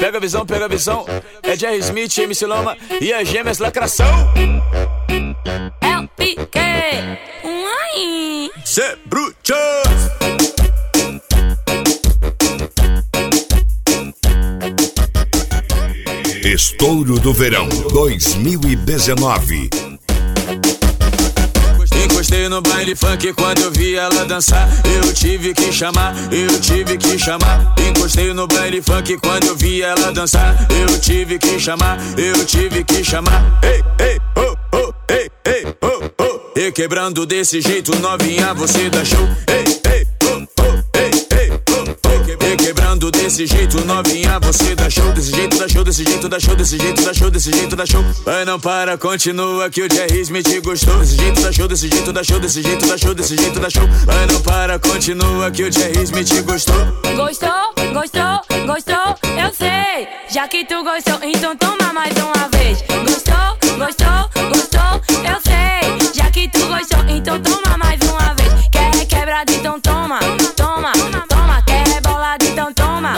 Pega a visão. É Jerry Smith, MC Loma e as gêmeas lacração. É o Piquet. Cê bruto. Estouro do Verão 2019. Encostei no baile funk quando eu vi ela dançar. Eu tive que chamar. Encostei no baile funk quando eu vi ela dançar. Eu tive que chamar. Ei, ei, oh, oh, ei, ei, oh, oh. E quebrando desse jeito, novinha, você dá show. Ei, ei, oh, oh, ei, ei, oh, oh. E quebrando desse jeito, novinha, você dá show. Desse jeito dá show, desse jeito dá show, desse jeito dá show, desse jeito dá show. Vai, não para, continua que o Jerry Smith gostou. Desse jeito dá show, desse jeito dá show, desse jeito dá show, desse jeito dá show. Vai, não para, continua que o Jerry Smith gostou. Gostou, eu sei. Já que tu gostou, então toma mais uma vez. Gostou, eu sei. Já que tu gostou, então toma mais uma vez. Quer quebrado, então toma. Quer bolado, então toma.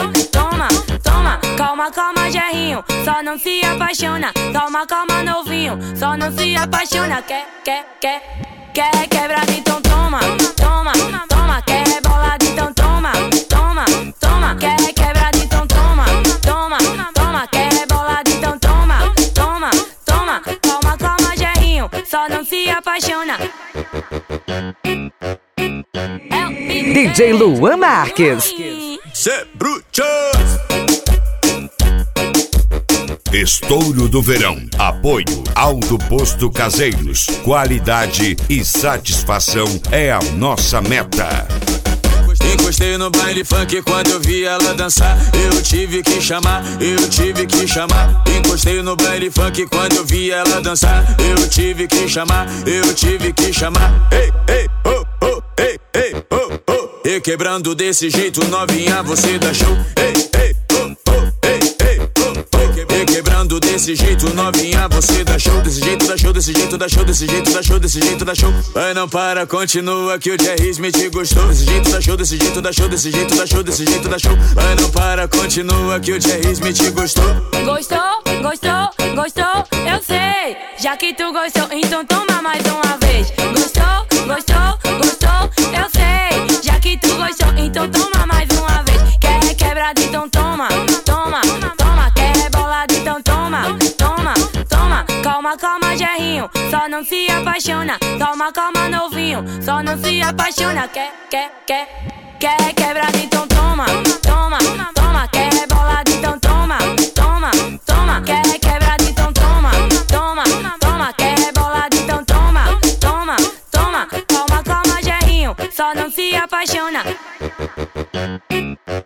Calma, Jerrinho, só não se apaixona. Calma, novinho, só não se apaixona. Quer quebrado, então toma. Quer bolado, então toma. Quer quebrado, então toma. Quer bolado, então toma. Calma, Jerrinho, só não se apaixona. DJ Luan Marques. Cê bruto. Estouro do Verão. Apoio Alto Posto Caseiros. Qualidade e satisfação é a nossa meta. Encostei no baile funk quando eu vi ela dançar. Eu tive que chamar. Encostei no baile funk quando eu vi ela dançar. Eu tive que chamar. Ei, ei, oh, oh, ei, ei, oh, oh. E quebrando desse jeito, novinha, você dá show. Ei, ei, oh, oh, ei, ei, oh, oh. E quebrando desse jeito, novinha, você dá show. Desse jeito dá show, desse jeito dá show, desse jeito dá show, desse jeito dá show. Vai, não para, continua que o Jerry Smith gostou. Desse jeito dá show, desse jeito dá show, desse jeito dá show, desse jeito dá show. Vai, não para, continua que o Jerry Smith gostou. Gostou, eu sei. Já que tu gostou, então toma mais uma vez. Gostou, eu sei. Já que tu gostou, então toma mais uma vez. Quer quebrado, então toma. Quer bolado, então toma. Calma, Jerrinho, só não se apaixona. Calma, novinho, só não se apaixona. Quer quebrado, então toma. Quer bolado, então toma. Quer quebrado, então toma. Quer bolado, então toma. Calma, Jerrinho, só não se apaixona.